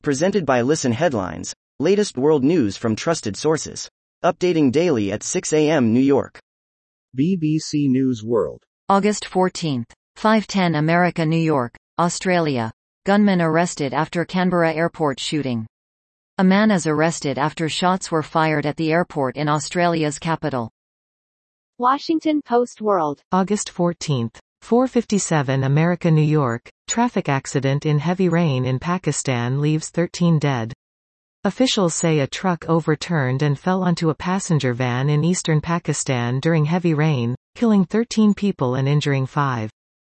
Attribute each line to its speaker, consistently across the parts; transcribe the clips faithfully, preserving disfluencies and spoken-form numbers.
Speaker 1: Presented by Listen Headlines, latest world news from trusted sources. Updating daily at six a m New York.
Speaker 2: B B C News World.
Speaker 3: August fourteenth, five ten America, New York, Australia. Gunman arrested after Canberra airport shooting. A man is arrested after shots were fired at the airport in Australia's capital.
Speaker 4: Washington Post World.
Speaker 5: August fourteenth, four fifty-seven America, New York. Traffic accident in heavy rain in Pakistan leaves thirteen dead. Officials say a truck overturned and fell onto a passenger van in eastern Pakistan during heavy rain, killing thirteen people and injuring five.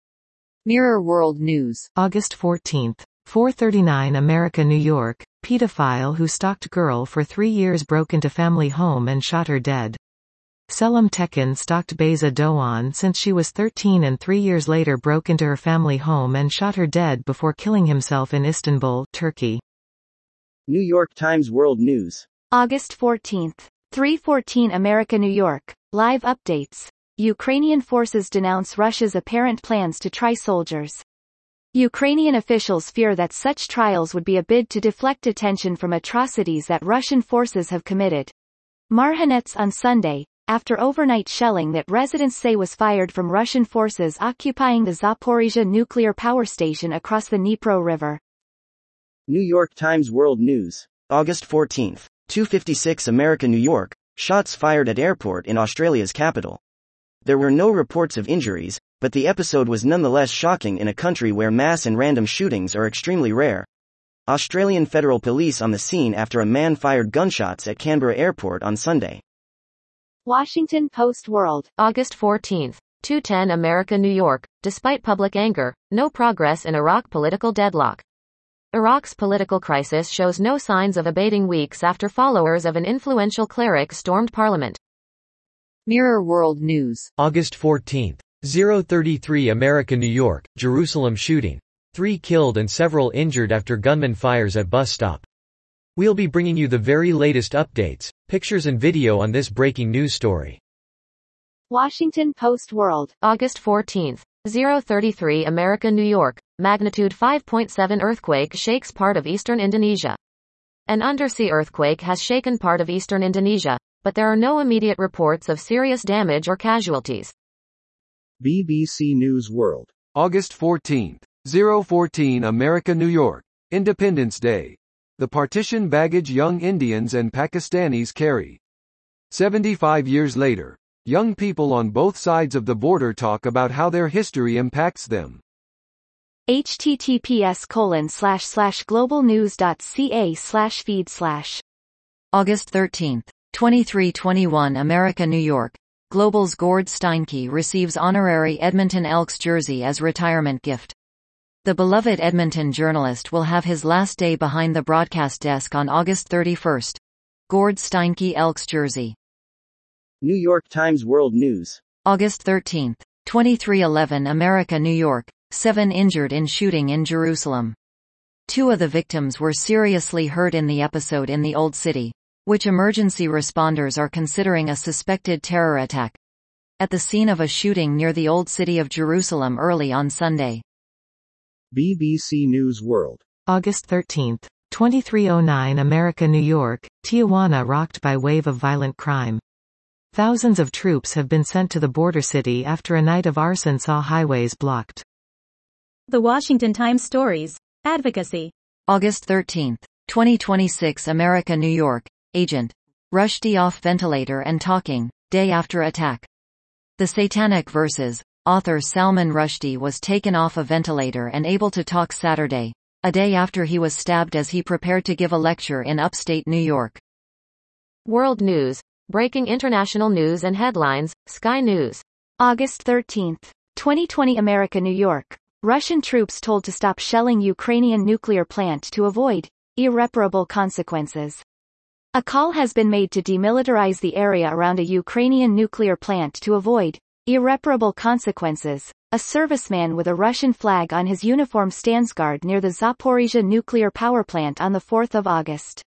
Speaker 3: Mirror World News.
Speaker 5: August fourteenth, four thirty-nine America, New York. Pedophile who stalked girl for three years broke into family home and shot her dead. Selim Tekin stalked Beyza Doğan since she was thirteen and three years later broke into her family home and shot her dead before killing himself in Istanbul, Turkey.
Speaker 1: New York Times World News.
Speaker 4: August fourteenth, three fourteen America, New York. Live updates. Ukrainian forces denounce Russia's apparent plans to try soldiers. Ukrainian officials fear that such trials would be a bid to deflect attention from atrocities that Russian forces have committed. Marhanets on Sunday, after overnight shelling that residents say was fired from Russian forces occupying the Zaporizhzhia nuclear power station across the Dnipro River.
Speaker 1: New York Times World News. August fourteenth, two fifty-six America, New York. Shots fired at airport in Australia's capital. There were no reports of injuries, but the episode was nonetheless shocking in a country where mass and random shootings are extremely rare. Australian Federal Police on the scene after a man fired gunshots at Canberra Airport on Sunday.
Speaker 4: Washington Post World.
Speaker 6: August fourteenth, two ten America, New York. Despite public anger, no progress in Iraq political deadlock. Iraq's political crisis shows no signs of abating weeks after followers of an influential cleric stormed parliament.
Speaker 3: Mirror World News.
Speaker 7: August fourteenth, oh thirty-three America, New York. Jerusalem shooting. Three killed and several injured after gunman fires at bus stop. We'll be bringing you the very latest updates, pictures and video on this breaking news story.
Speaker 4: Washington Post World.
Speaker 6: August fourteenth, oh thirty-three America, New York. Magnitude five point seven earthquake shakes part of eastern Indonesia. An undersea earthquake has shaken part of eastern Indonesia, but there are no immediate reports of serious damage or casualties.
Speaker 2: B B C News World.
Speaker 8: August fourteenth, oh fourteen America, New York. Independence Day. The partition baggage young Indians and Pakistanis carry. seventy-five years later, young people on both sides of the border talk about how their history impacts them.
Speaker 4: https colon slash slash globalnews.ca slash feed slash.
Speaker 3: August thirteenth, twenty-three twenty-one America, New York. Global's Gord Steinke receives honorary Edmonton Elks jersey as retirement gift. The beloved Edmonton journalist will have his last day behind the broadcast desk on August thirty-first. Gord Steinke Elks jersey.
Speaker 1: New York Times World News.
Speaker 3: August thirteenth, twenty-three eleven America, New York. Seven injured in shooting in Jerusalem. Two of the victims were seriously hurt in the episode in the Old City, which emergency responders are considering a suspected terror attack. At the scene of a shooting near the Old City of Jerusalem early on Sunday.
Speaker 2: B B C News World.
Speaker 5: August thirteenth, twenty-three oh nine America, New York. Tijuana rocked by wave of violent crime. Thousands of troops have been sent to the border city after a night of arson saw highways blocked.
Speaker 9: The Washington Times Stories. Advocacy.
Speaker 3: August thirteenth, twenty twenty-six America, New York. Agent. Rushdie off ventilator and talking, day after attack. The Satanic Verses. Author Salman Rushdie was taken off a ventilator and able to talk Saturday, a day after he was stabbed as he prepared to give a lecture in upstate New York.
Speaker 6: World News. Breaking international news and headlines. Sky News.
Speaker 4: August thirteenth, twenty twenty America, New York. Russian troops told to stop shelling Ukrainian nuclear plant to avoid irreparable consequences. A call has been made to demilitarize the area around a Ukrainian nuclear plant to avoid irreparable consequences. A serviceman with a Russian flag on his uniform stands guard near the Zaporizhzhia nuclear power plant on the fourth of August.